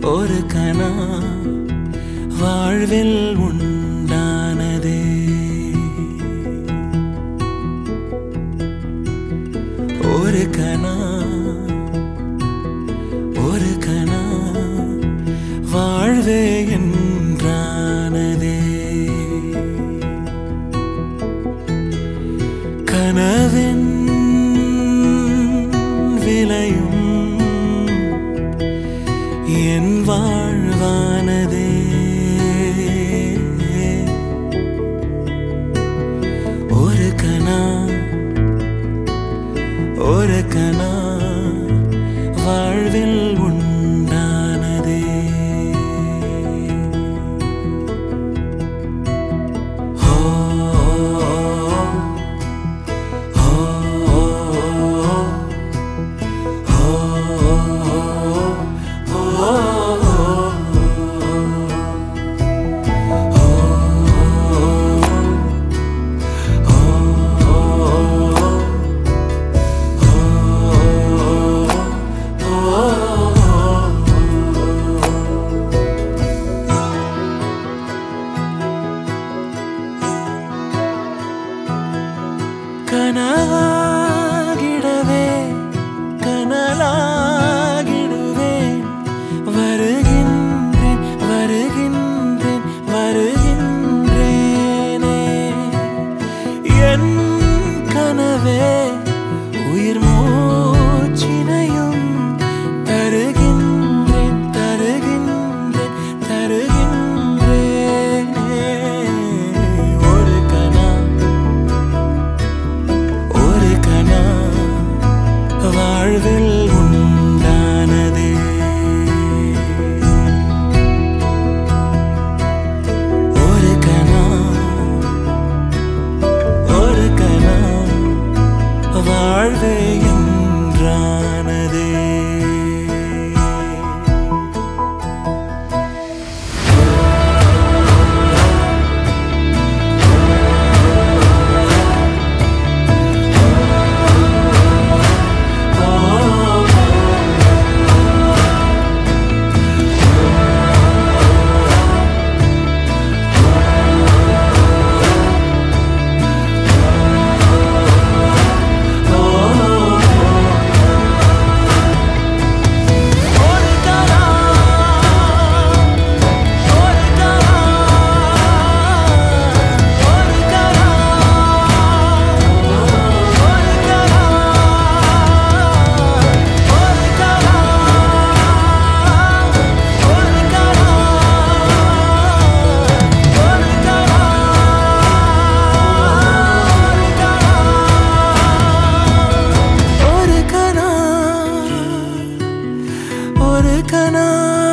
ஒரு கனா வாழ்வில் உண்டானதே. ஒரு கனா வாழ்வே என்றானதே. கனவின் விலையும் என் வாழ்வானதே. ஒரு கனா வாழ்வில் உண்டானதே. கனவாகிடவே கனலாகிடுவேன். வருகின்றேன் வருகின்றேன் வருகின்றேனே. என் கனவே உயிர் மூச்சினையும் தருகின்றேன் தருகின்றேன் தருகின்றேனே. ஒரு கனா வாழ்வில் உண்டானதே. ஒரு கனா வாழ்வே என்றானதே. ஒரு கனா